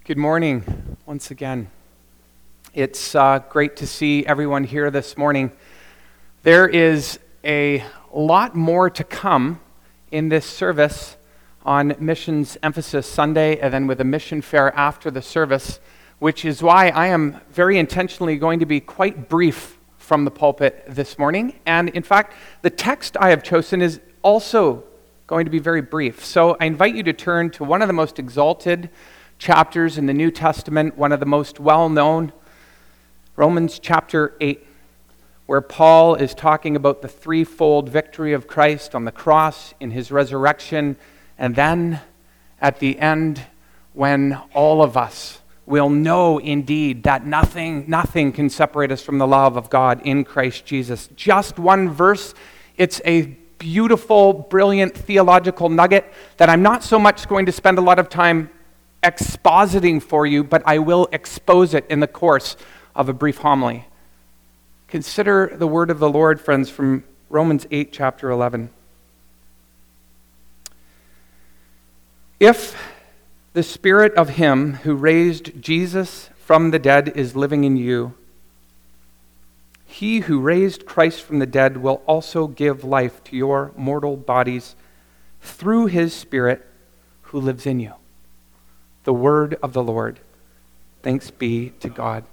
Good morning, once again. It's great to see everyone here this morning. There is a lot more to come in this service on Missions Emphasis Sunday and then with a mission fair after the service, which is why I am very intentionally going to be quite brief from the pulpit this morning. And in fact, the text I have chosen is also going to be very brief. So I invite you to turn to one of the most exalted chapters in the New Testament, one of the most well-known, Romans chapter 8, where Paul is talking about the threefold victory of Christ on the cross, in his resurrection, and then at the end, when all of us will know indeed that nothing can separate us from the love of God in Christ Jesus. Just one verse. It's a beautiful, brilliant theological nugget that I'm not so much going to spend a lot of time expositing for you, but I will expose it in the course of a brief homily. Consider the word of the Lord, friends, from Romans 8, chapter 11. If the Spirit of him who raised Jesus from the dead is living in you, he who raised Christ from the dead will also give life to your mortal bodies through his Spirit who lives in you. The word of the Lord. Thanks be to God.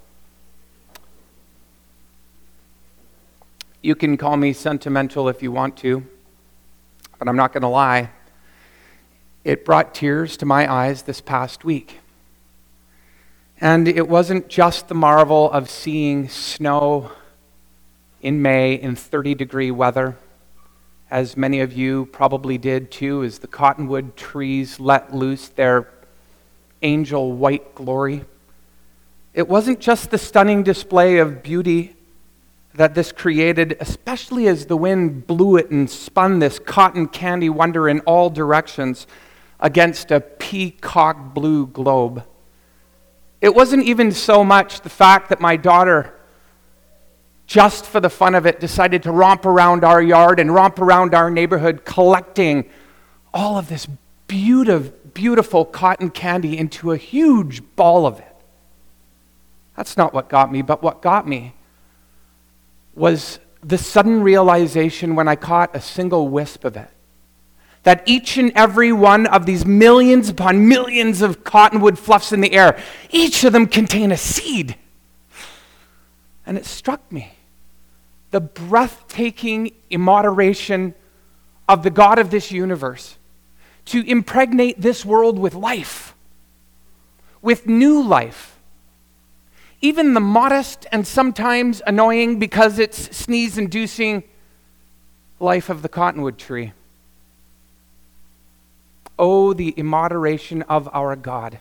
You can call me sentimental if you want to, but I'm not going to lie. It brought tears to my eyes this past week. And it wasn't just the marvel of seeing snow in May in 30-degree weather, as many of you probably did too, as the cottonwood trees let loose their angel white glory. It wasn't just the stunning display of beauty that this created, especially as the wind blew it and spun this cotton candy wonder in all directions against a peacock blue globe. It wasn't even so much the fact that my daughter, just for the fun of it, decided to romp around our yard and romp around our neighborhood collecting all of this beautiful cotton candy into a huge ball of it. That's not what got me, but what got me was the sudden realization when I caught a single wisp of it, that each and every one of these millions upon millions of cottonwood fluffs in the air, each of them contain a seed. And it struck me, the breathtaking immoderation of the God of this universe to impregnate this world with life, with new life. Even the modest and sometimes annoying, because it's sneeze-inducing, life of the cottonwood tree. Oh, the immoderation of our God.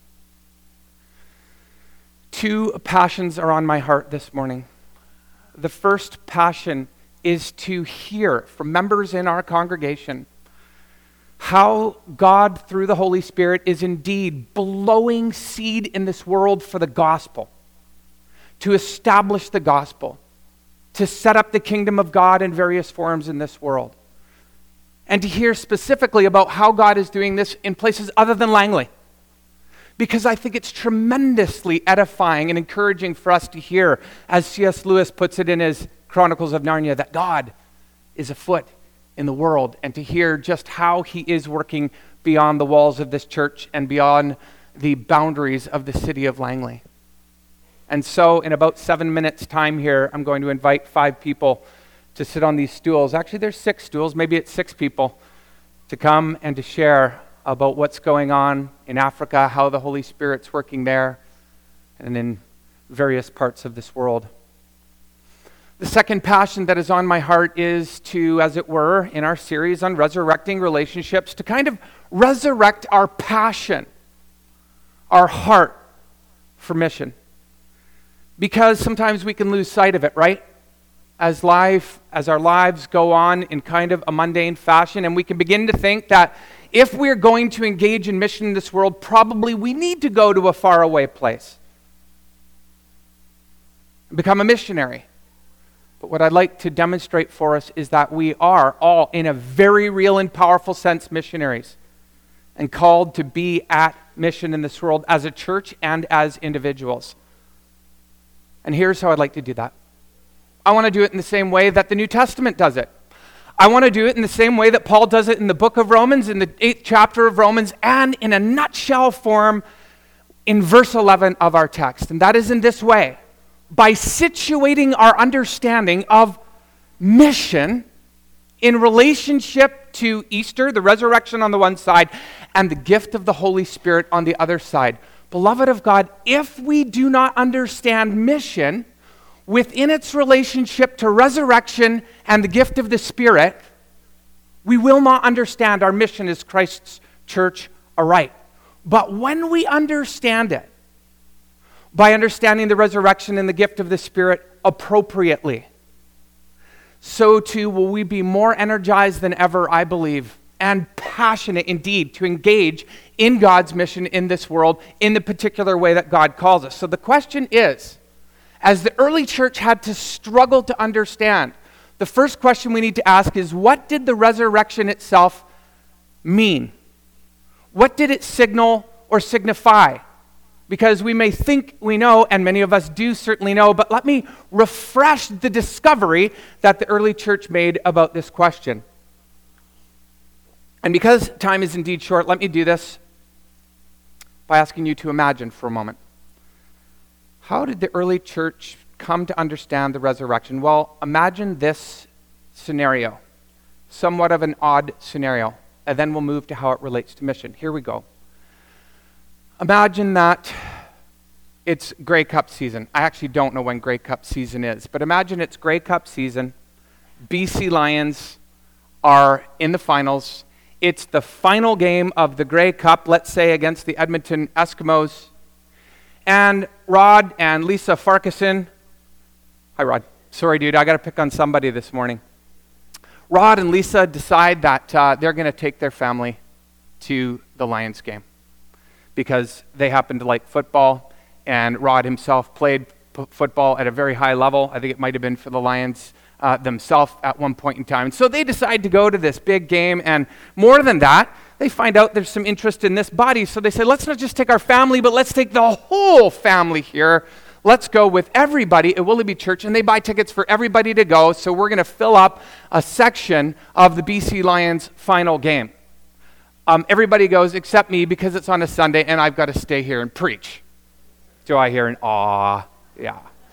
Two passions are on my heart this morning. The first passion is to hear from members in our congregation how God, through the Holy Spirit, is indeed blowing seed in this world for the gospel, to establish the gospel, to set up the kingdom of God in various forms in this world, and to hear specifically about how God is doing this in places other than Langley. Because I think it's tremendously edifying and encouraging for us to hear, as C.S. Lewis puts it in his Chronicles of Narnia, that God is afoot in the world, and to hear just how he is working beyond the walls of this church and beyond the boundaries of the city of Langley. And so in about 7 minutes time here, I'm going to invite 5 people to sit on these stools. Actually, there's 6 stools, maybe it's 6 people, to come and to share about what's going on in Africa, how the Holy Spirit's working there, and in various parts of this world. The second passion that is on my heart is to, as it were, in our series on resurrecting relationships, to kind of resurrect our passion, our heart for mission. Because sometimes we can lose sight of it, right? As our lives go on in kind of a mundane fashion, and we can begin to think that if we're going to engage in mission in this world, probably we need to go to a faraway place and become a missionary. But what I'd like to demonstrate for us is that we are all, in a very real and powerful sense, missionaries. and called to be at mission in this world as a church and as individuals. And here's how I'd like to do that. I want to do it in the same way that the New Testament does it. I want to do it in the same way that Paul does it in the book of Romans, in the 8th chapter of Romans, and in a nutshell form in verse 11 of our text. And that is in this way: by situating our understanding of mission in relationship to Easter, the resurrection on the one side, and the gift of the Holy Spirit on the other side. Beloved of God, if we do not understand mission within its relationship to resurrection and the gift of the Spirit, we will not understand our mission as Christ's church aright. But when we understand it, by understanding the resurrection and the gift of the Spirit appropriately, so too will we be more energized than ever, I believe, and passionate indeed to engage in God's mission in this world in the particular way that God calls us. So the question is, as the early church had to struggle to understand, the first question we need to ask is, what did the resurrection itself mean? What did it signal or signify? Because we may think we know, and many of us do certainly know, but let me refresh the discovery that the early church made about this question. And because time is indeed short, let me do this by asking you to imagine for a moment. How did the early church come to understand the resurrection? Well, imagine this scenario, somewhat of an odd scenario, and then we'll move to how it relates to mission. Here we go. Imagine that it's Grey Cup season. I actually don't know when Grey Cup season is, but imagine it's Grey Cup season. BC Lions are in the finals. It's the final game of the Grey Cup, let's say against the Edmonton Eskimos. And Rod and Lisa Farquharson, hi Rod, sorry dude, I got to pick on somebody this morning. Rod and Lisa decide that they're going to take their family to the Lions game because they happen to like football, and Rod himself played football at a very high level. I think it might have been for the Lions themselves at one point in time. And so they decide to go to this big game, and more than that, they find out there's some interest in this body. So they say, let's not just take our family, but let's take the whole family here. Let's go with everybody at Willoughby Church, and they buy tickets for everybody to go. So we're going to fill up a section of the BC Lions final game. Everybody goes except me because it's on a Sunday and I've got to stay here and preach. Do I hear an aw? Yeah.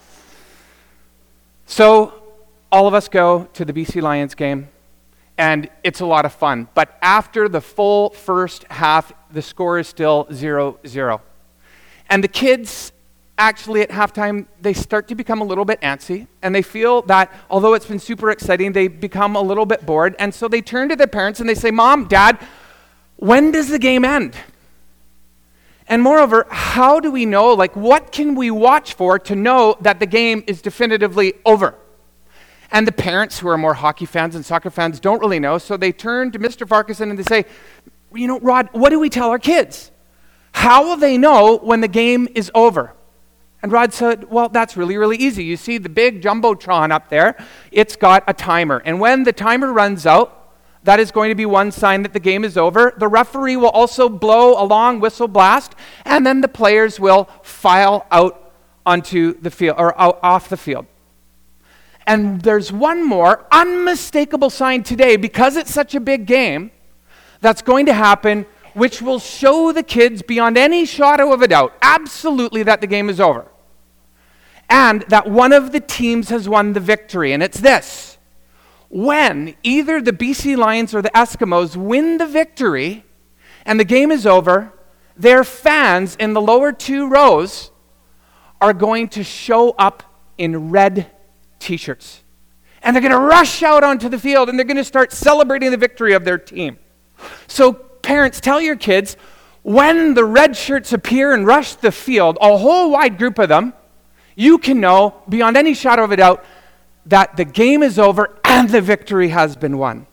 So all of us go to the BC Lions game, and it's a lot of fun. But after the full first half, the score is still 0-0. And the kids, actually at halftime, they start to become a little bit antsy, and they feel that although it's been super exciting, they become a little bit bored. And so they turn to their parents and they say, Mom, Dad, when does the game end? And moreover, how do we know, what can we watch for to know that the game is definitively over? And the parents, who are more hockey fans and soccer fans, don't really know, so they turn to Mr. Farquharson and they say, Rod, what do we tell our kids? How will they know when the game is over? And Rod said, well, that's really, really easy. You see the big Jumbotron up there, it's got a timer. And when the timer runs out, that is going to be one sign that the game is over. The referee will also blow a long whistle blast, and then the players will file out onto the field, or out off the field. And there's one more unmistakable sign today, because it's such a big game, that's going to happen, which will show the kids beyond any shadow of a doubt, absolutely, that the game is over. And that one of the teams has won the victory. And it's this: when either the BC Lions or the Eskimos win the victory and the game is over, their fans in the lower two rows are going to show up in red t-shirts. And they're going to rush out onto the field, and they're going to start celebrating the victory of their team. So parents, tell your kids, when the red shirts appear and rush the field, a whole wide group of them, you can know beyond any shadow of a doubt that the game is over and the victory has been won.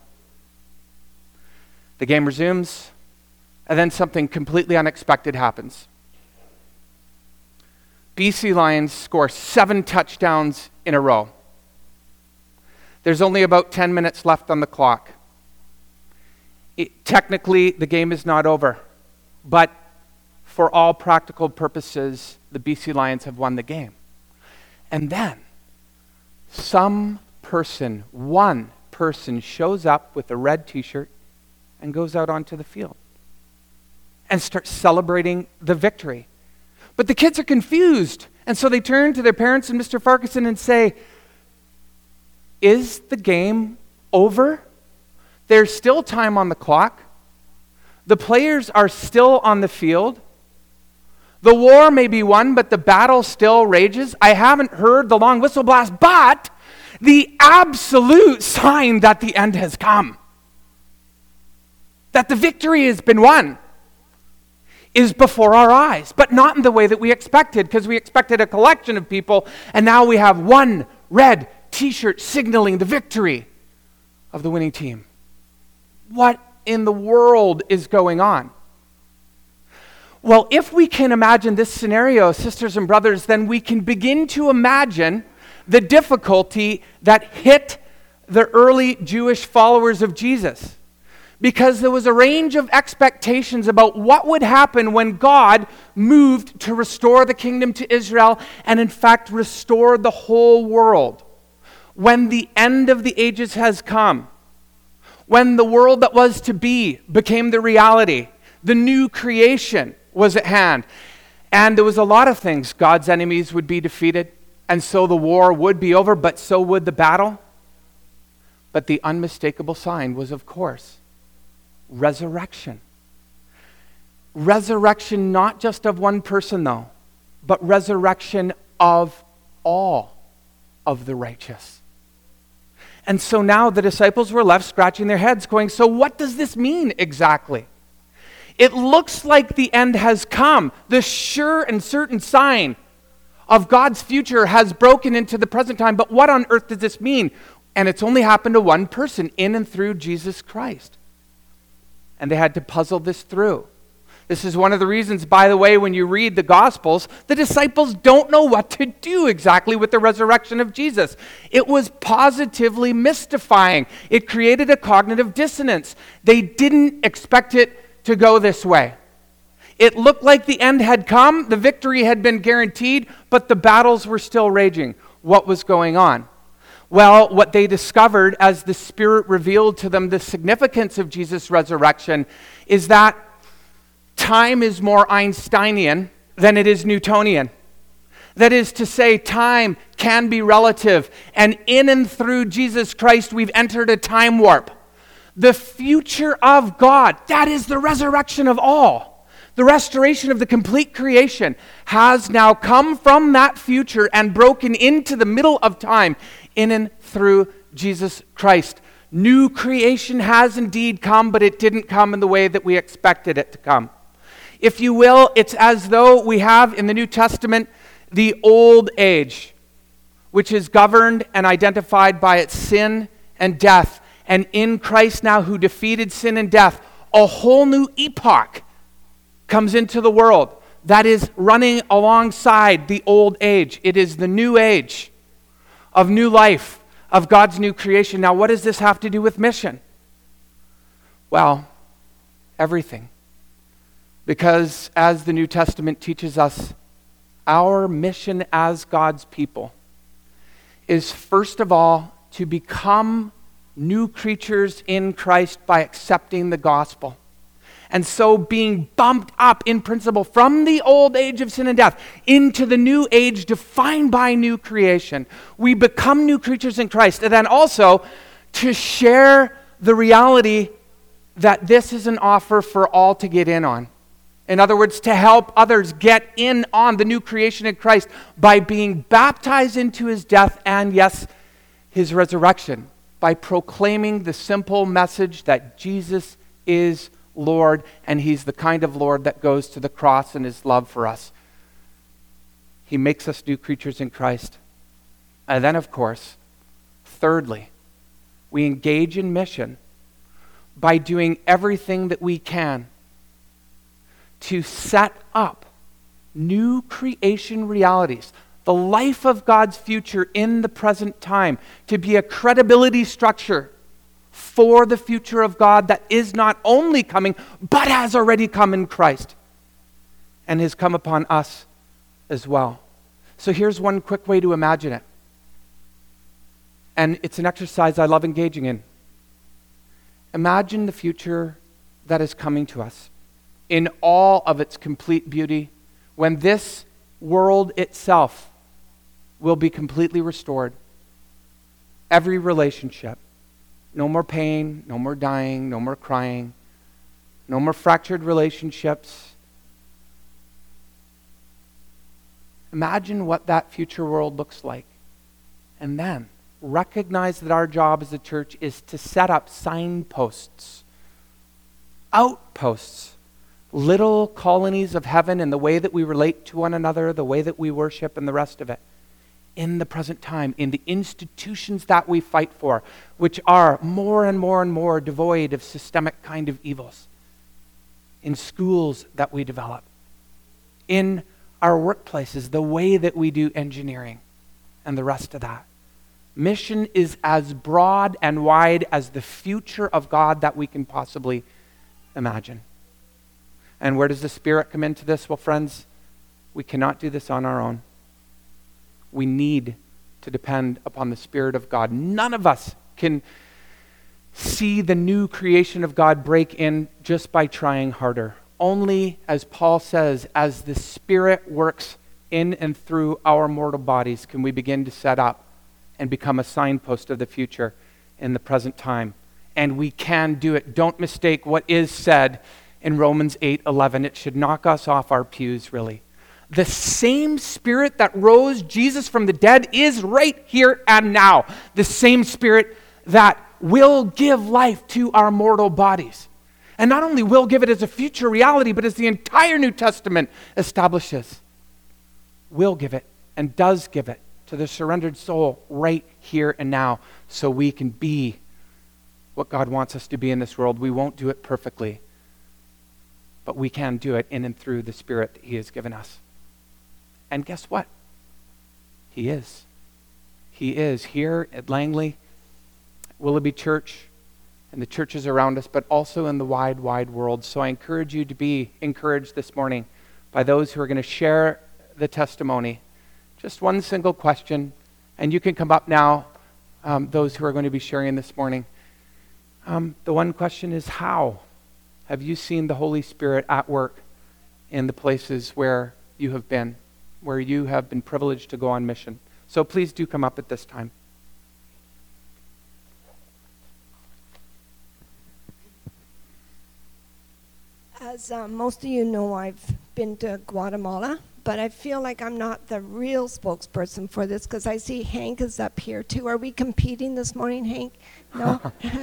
The game resumes, and then something completely unexpected happens. BC Lions score 7 touchdowns in a row. There's only about 10 minutes left on the clock. Technically, the game is not over, but for all practical purposes, the BC Lions have won the game. And then, one person shows up with a red t-shirt and goes out onto the field and starts celebrating the victory. But the kids are confused, and so they turn to their parents and Mr. Farquharson and say, "Is the game over? There's still time on the clock. The players are still on the field. The war may be won, but the battle still rages. I haven't heard the long whistle blast, but the absolute sign that the end has come, that the victory has been won, is before our eyes, but not in the way that we expected, because we expected a collection of people, and now we have one red t-shirt signaling the victory of the winning team." What in the world is going on? Well, if we can imagine this scenario, sisters and brothers, then we can begin to imagine the difficulty that hit the early Jewish followers of Jesus. Because there was a range of expectations about what would happen when God moved to restore the kingdom to Israel and in fact restore the whole world. When the end of the ages has come, when the world that was to be became the reality, the new creation was at hand. And there was a lot of things. God's enemies would be defeated, and so the war would be over, but so would the battle. But the unmistakable sign was, of course, resurrection. Resurrection not just of one person, though, but resurrection of all of the righteous. And so now the disciples were left scratching their heads, going, so what does this mean exactly? It looks like the end has come. The sure and certain sign of God's future has broken into the present time, but what on earth does this mean? And it's only happened to one person, in and through Jesus Christ. And they had to puzzle this through. This is one of the reasons, by the way, when you read the Gospels, the disciples don't know what to do exactly with the resurrection of Jesus. It was positively mystifying. It created a cognitive dissonance. They didn't expect it to go this way. It looked like the end had come, the victory had been guaranteed, but the battles were still raging. What was going on? Well, what they discovered as the Spirit revealed to them the significance of Jesus' resurrection is that time is more Einsteinian than it is Newtonian. That is to say, time can be relative, and in and through Jesus Christ, we've entered a time warp. The future of God, that is the resurrection of all. The restoration of the complete creation has now come from that future and broken into the middle of time in and through Jesus Christ. New creation has indeed come, but it didn't come in the way that we expected it to come. If you will, it's as though we have in the New Testament the old age, which is governed and identified by its sin and death. And in Christ now, who defeated sin and death, a whole new epoch comes into the world that is running alongside the old age. It is the new age of new life, of God's new creation. Now, what does this have to do with mission? Well, everything. Because as the New Testament teaches us, our mission as God's people is first of all to become new creatures in Christ by accepting the gospel. And so being bumped up in principle from the old age of sin and death into the new age defined by new creation. We become new creatures in Christ. And then also to share the reality that this is an offer for all to get in on. In other words, to help others get in on the new creation in Christ by being baptized into his death and, yes, his resurrection, by proclaiming the simple message that Jesus is Lord, and he's the kind of Lord that goes to the cross in his love for us. He makes us new creatures in Christ. And then, of course, thirdly, we engage in mission by doing everything that we can to set up new creation realities, the life of God's future in the present time, to be a credibility structure for the future of God that is not only coming, but has already come in Christ and has come upon us as well. So here's one quick way to imagine it. And it's an exercise I love engaging in. Imagine the future that is coming to us in all of its complete beauty, when this world itself will be completely restored. Every relationship. No more pain, no more dying, no more crying, no more fractured relationships. Imagine what that future world looks like. And then recognize that our job as a church is to set up signposts, outposts, little colonies of heaven in the way that we relate to one another, the way that we worship, and the rest of it. In the present time, in the institutions that we fight for, which are more and more and more devoid of systemic kind of evils. In schools that we develop. In our workplaces, the way that we do engineering, and the rest of that. Mission is as broad and wide as the future of God that we can possibly imagine. And where does the Spirit come into this? Well, friends, we cannot do this on our own. We need to depend upon the Spirit of God. None of us can see the new creation of God break in just by trying harder. Only, as Paul says, as the Spirit works in and through our mortal bodies can we begin to set up and become a signpost of the future in the present time. And we can do it. Don't mistake what is said in Romans 8:11. It should knock us off our pews, really. The same Spirit that rose Jesus from the dead is right here and now. The same Spirit that will give life to our mortal bodies. And not only will give it as a future reality, but as the entire New Testament establishes, will give it and does give it to the surrendered soul right here and now, so we can be what God wants us to be in this world. We won't do it perfectly, but we can do it in and through the Spirit that He has given us. And guess what? He is. He is here at Langley, Willoughby Church, and the churches around us, but also in the wide, wide world. So I encourage you to be encouraged this morning by those who are going to share the testimony. Just one single question, and you can come up now, those who are going to be sharing this morning. The one question is, how have you seen the Holy Spirit at work in the places where you have been, where you have been privileged to go on mission? So please do come up at this time. As most of you know, I've been to Guatemala, but I feel like I'm not the real spokesperson for this because I see Hank is up here too. Are we competing this morning, Hank? No?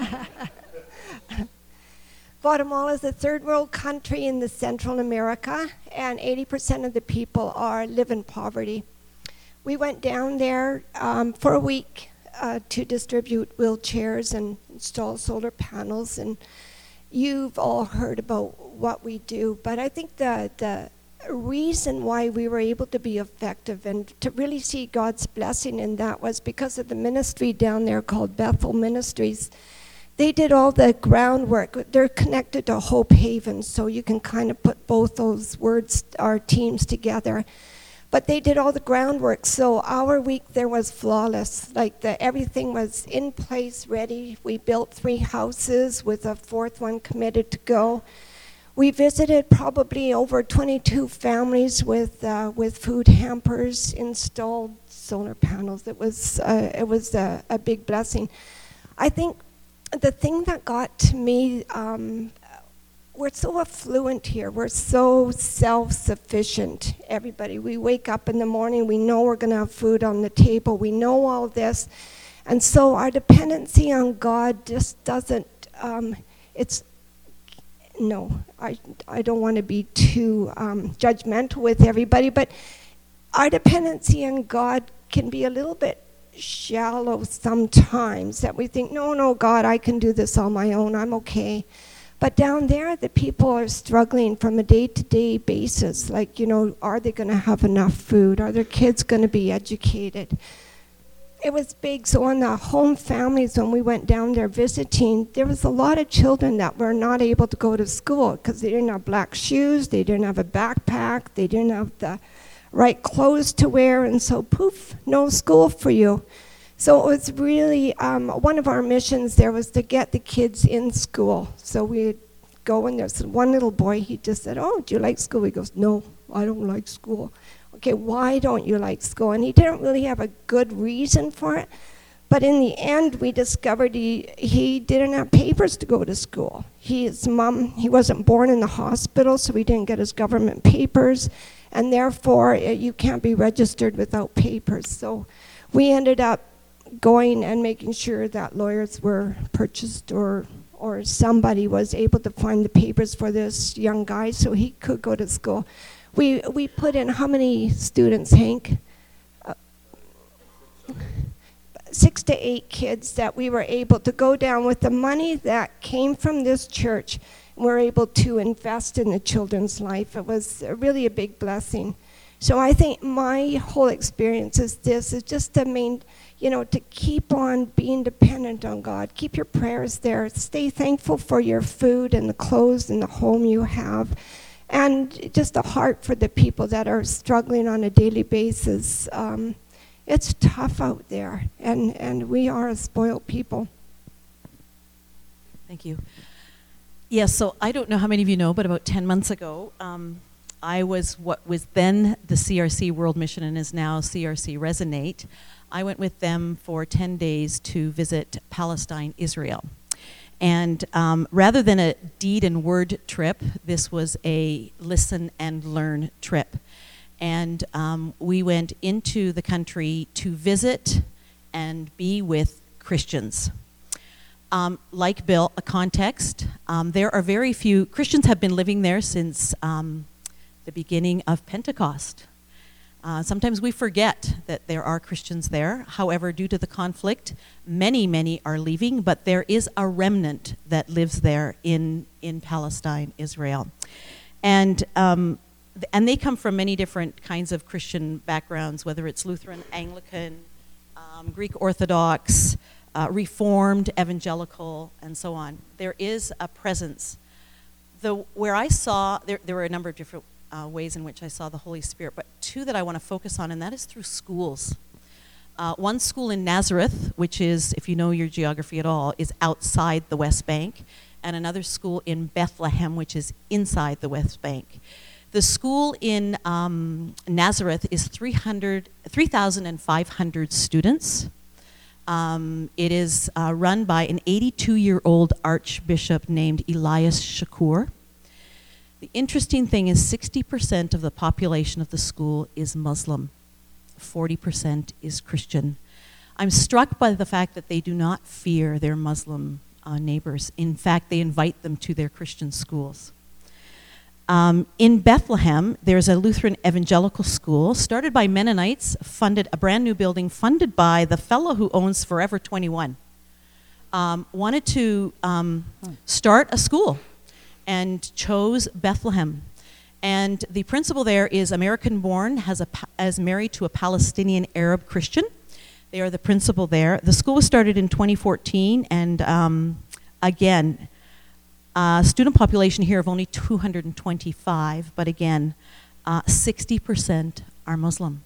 Guatemala is a third world country in the Central America, and 80% of the people live in poverty. We went down there for a week to distribute wheelchairs and install solar panels, and you've all heard about what we do, but I think the reason why we were able to be effective and to really see God's blessing in that was because of the ministry down there called Bethel Ministries. They did all the groundwork. They're connected to Hope Haven, so you can kind of put both those words, our teams, together. But they did all the groundwork, so our week there was flawless. Like everything was in place, ready. We built 3 houses with a 4th one committed to go. We visited probably over 22 families with food hampers, installed solar panels. It was a big blessing. I think the thing that got to me, we're so affluent here. We're so self-sufficient, everybody. We wake up in the morning, we know we're going to have food on the table. We know all this. And so our dependency on God just doesn't, I don't want to be too judgmental with everybody, but our dependency on God can be a little bit shallow sometimes, that we think, no, God, I can do this on my own, I'm okay. But down there, the people are struggling from a day-to-day basis. Like, are they going to have enough food? Are their kids going to be educated? it was big. So on the home families, when we went down there visiting, there was a lot of children that were not able to go to school because they didn't have black shoes, they didn't have a backpack, they didn't have the right clothes to wear, and so poof, no school for you. So it was really, one of our missions there was to get the kids in school. So we'd go, and there's one little boy, he just said, "Oh, do you like school?" He goes, "No, I don't like school." Okay, why don't you like school? And he didn't really have a good reason for it. But in the end, we discovered he didn't have papers to go to school. His mom, he wasn't born in the hospital, so he didn't get his government papers. And therefore, you can't be registered without papers. So we ended up going and making sure that lawyers were purchased, or somebody was able to find the papers for this young guy so he could go to school. We put in how many students, Hank? 6 to 8 kids that we were able to go down with the money that came from this church. We're able to invest in the children's life. It was really a big blessing. So I think my whole experience is just to keep on being dependent on God. Keep your prayers there. Stay thankful for your food and the clothes and the home you have. And just a heart for the people that are struggling on a daily basis. It's tough out there, and we are a spoiled people. Thank you. Yes, so I don't know how many of you know, but about 10 months ago, I was what was then the CRC World Mission and is now CRC Resonate. I went with them for 10 days to visit Palestine, Israel. And rather than a deed and word trip, this was a listen and learn trip. And we went into the country to visit and be with Christians. Like Bill, a context, there are very few, Christians have been living there since the beginning of Pentecost. Sometimes we forget that there are Christians there. However, due to the conflict, many are leaving, but there is a remnant that lives there in Palestine, Israel. And they come from many different kinds of Christian backgrounds, whether it's Lutheran, Anglican, Greek Orthodox, Reformed, Evangelical, and so on. There is a presence. Where I saw, there were a number of different ways in which I saw the Holy Spirit, but 2 that I want to focus on, and that is through schools. One school in Nazareth, which is, if you know your geography at all, is outside the West Bank, and another school in Bethlehem, which is inside the West Bank. The school in Nazareth is 3,500 students. It is run by an 82-year-old archbishop named Elias Shakur. The interesting thing is 60% of the population of the school is Muslim. 40% is Christian. I'm struck by the fact that they do not fear their Muslim neighbors. In fact, they invite them to their Christian schools. In Bethlehem, there's a Lutheran evangelical school started by Mennonites, a brand new building funded by the fellow who owns Forever 21. Wanted to start a school and chose Bethlehem. And the principal there is American-born, is married to a Palestinian Arab Christian. They are the principal there. The school was started in 2014, and again, student population here of only 225, but again, 60% are Muslim.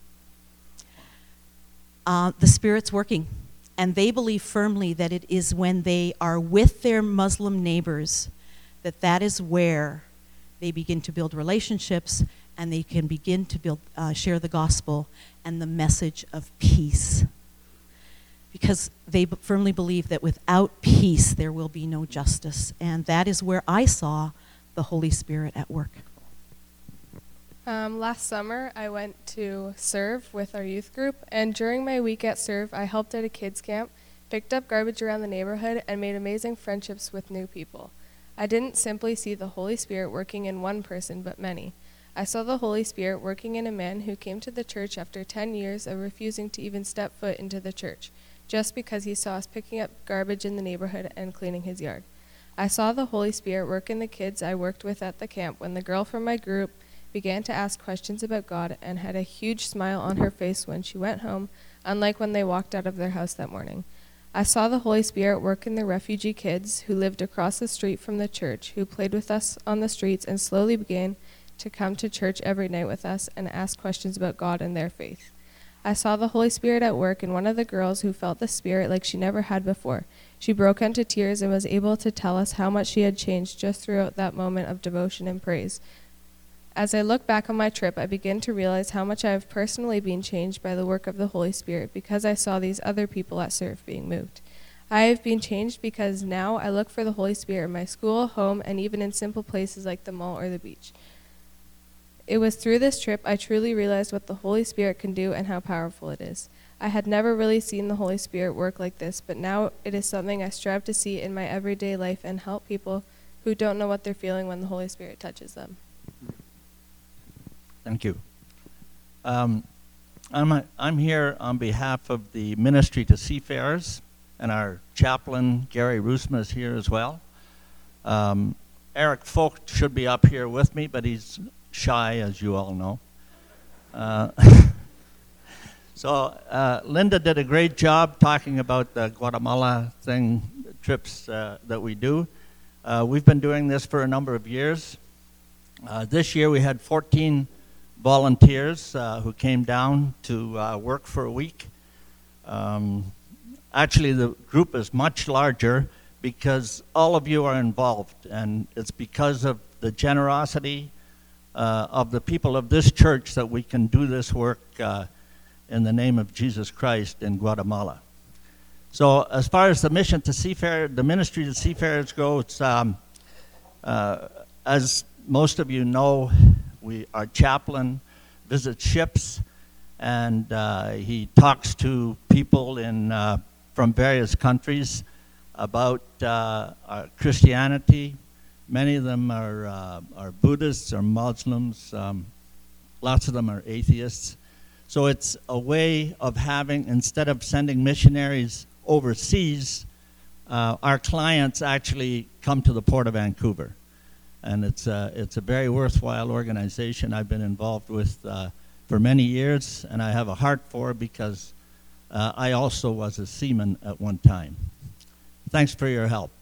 The Spirit's working, and they believe firmly that it is when they are with their Muslim neighbors that is where they begin to build relationships, and they can begin to share the gospel and the message of peace. Because they firmly believe that without peace, there will be no justice. And that is where I saw the Holy Spirit at work. Last summer, I went to serve with our youth group, and during my week at serve, I helped at a kids camp, picked up garbage around the neighborhood, and made amazing friendships with new people. I didn't simply see the Holy Spirit working in one person, but many. I saw the Holy Spirit working in a man who came to the church after 10 years of refusing to even step foot into the church, just because he saw us picking up garbage in the neighborhood and cleaning his yard. I saw the Holy Spirit work in the kids I worked with at the camp when the girl from my group began to ask questions about God, and had a huge smile on her face when she went home, unlike when they walked out of their house that morning. I saw the Holy Spirit work in the refugee kids who lived across the street from the church, who played with us on the streets and slowly began to come to church every night with us and ask questions about God and their faith. I saw the Holy Spirit at work in one of the girls who felt the Spirit like she never had before. She broke into tears and was able to tell us how much she had changed just throughout that moment of devotion and praise. As I look back on my trip, I begin to realize how much I have personally been changed by the work of the Holy Spirit because I saw these other people at Serve being moved. I have been changed because now I look for the Holy Spirit in my school, home, and even in simple places like the mall or the beach. It was through this trip I truly realized what the Holy Spirit can do and how powerful it is. I had never really seen the Holy Spirit work like this, but now it is something I strive to see in my everyday life and help people who don't know what they're feeling when the Holy Spirit touches them. Thank you. I'm here on behalf of the Ministry to Seafarers, and our chaplain, Gary Roosma, is here as well. Eric Folk should be up here with me, but he's shy, as you all know. So Linda did a great job talking about the Guatemala trips that we do. We've been doing this for a number of years. This year we had 14 volunteers who came down to work for a week. Actually, the group is much larger because all of you are involved, and it's because of the generosity of the people of this church that we can do this work in the name of Jesus Christ in Guatemala. So as far as the mission to the ministry to seafarers go, it's, as most of you know, our chaplain visits ships, and he talks to people from various countries about Christianity. Many of them are Buddhists or Muslims. Lots of them are atheists. So it's a way of having, instead of sending missionaries overseas, our clients actually come to the Port of Vancouver. And it's a very worthwhile organization I've been involved with for many years, and I have a heart for because I also was a seaman at one time. Thanks for your help.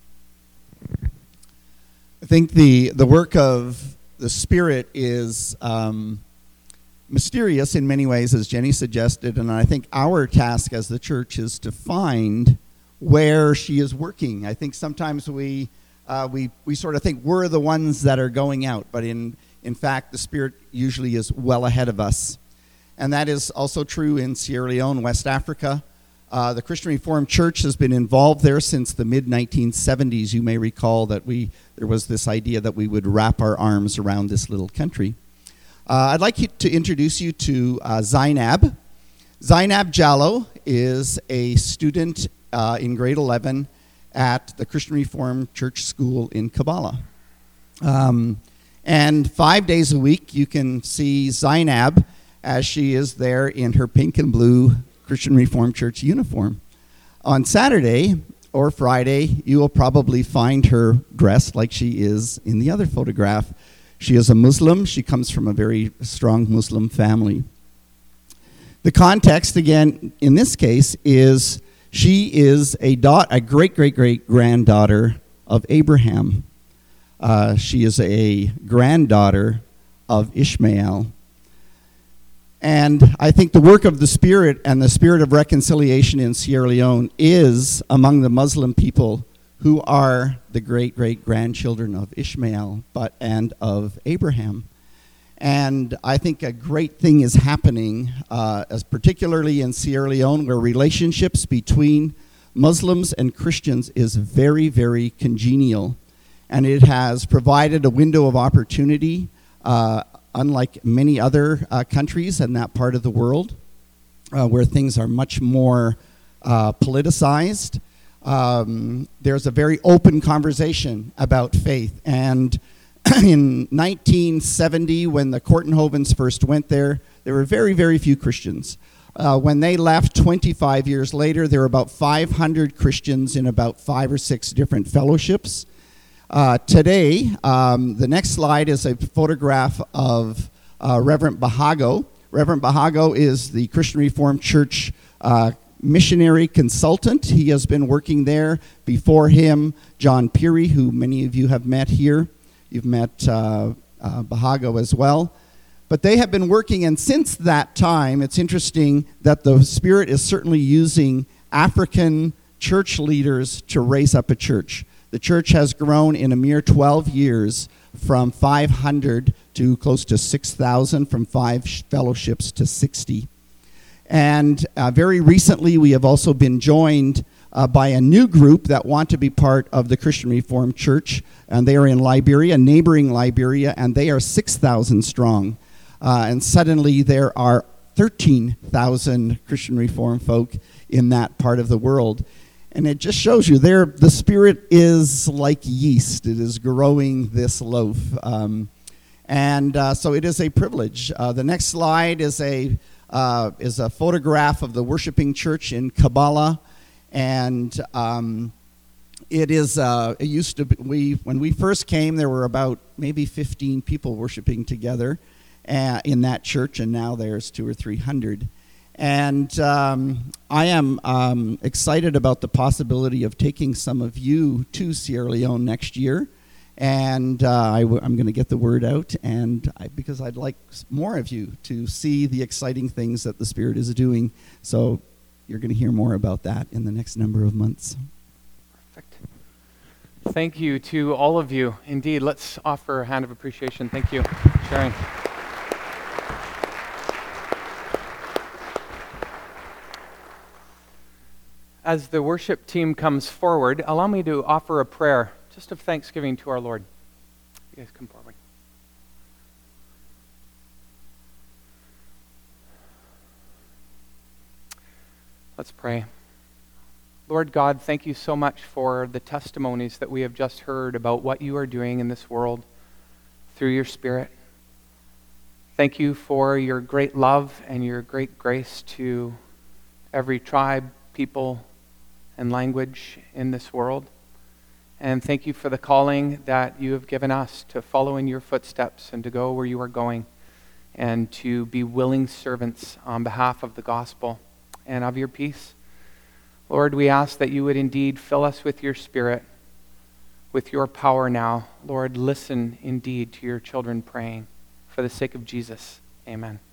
I think the work of the Spirit is mysterious in many ways, as Jenny suggested, and I think our task as the church is to find where she is working. I think sometimes we sort of think we're the ones that are going out, but in fact, the Spirit usually is well ahead of us. And that is also true in Sierra Leone, West Africa. The Christian Reformed Church has been involved there since the mid-1970s. You may recall that there was this idea that we would wrap our arms around this little country. I'd like to introduce you to Zainab. Zainab Jallo is a student in grade 11 at the Christian Reformed Church School in Kabbalah. And 5 days a week you can see Zainab as she is there in her pink and blue Christian Reformed Church uniform. On Saturday or Friday, you will probably find her dressed like she is in the other photograph. She is a Muslim. She comes from a very strong Muslim family. The context, again, in this case, is she is a great-great-great-granddaughter of Abraham. She is a granddaughter of Ishmael. And I think the work of the Spirit and the Spirit of reconciliation in Sierra Leone is among the Muslim people who are the great-great-grandchildren of Ishmael and of Abraham. And I think a great thing is happening, as particularly in Sierra Leone, where relationships between Muslims and Christians is very, very congenial. And it has provided a window of opportunity, unlike many other countries in that part of the world, where things are much more politicized. There's a very open conversation about faith. And in 1970, when the Kortenhovens first went there were very, very few Christians. When they left 25 years later, there were about 500 Christians in about 5 or 6 different fellowships. Today, the next slide is a photograph of Reverend Bahago. Reverend Bahago is the Christian Reformed Church missionary consultant. He has been working there. Before him, John Peary, who many of you have met here. You've met Bahago as well. But they have been working, and since that time, it's interesting that the Spirit is certainly using African church leaders to raise up a church. The church has grown in a mere 12 years from 500 to close to 6,000, from 5 fellowships to 60. And very recently, we have also been joined by a new group that want to be part of the Christian Reformed Church, and they are in Liberia, neighboring Liberia, and they are 6,000 strong. And suddenly there are 13,000 Christian Reformed folk in that part of the world. And it just shows you there, the Spirit is like yeast. It is growing this loaf. So it is a privilege. The next slide is a photograph of the worshiping church in Kabbalah. And it used to be, when we first came, there were about maybe 15 people worshiping together in that church, and now there's 200 or 300. And I am excited about the possibility of taking some of you to Sierra Leone next year. And I'm going to get the word out, because I'd like more of you to see the exciting things that the Spirit is doing. So you're going to hear more about that in the next number of months. Perfect. Thank you to all of you. Indeed, let's offer a hand of appreciation. Thank you for sharing. As the worship team comes forward, allow me to offer a prayer just of thanksgiving to our Lord. You guys come forward. Let's pray. Lord God, thank you so much for the testimonies that we have just heard about what you are doing in this world through your Spirit. Thank you for your great love and your great grace to every tribe, people, and language in this world. And thank you for the calling that you have given us to follow in your footsteps and to go where you are going and to be willing servants on behalf of the gospel and of your peace. Lord, we ask that you would indeed fill us with your Spirit, with your power now. Lord, listen indeed to your children praying. For the sake of Jesus, amen.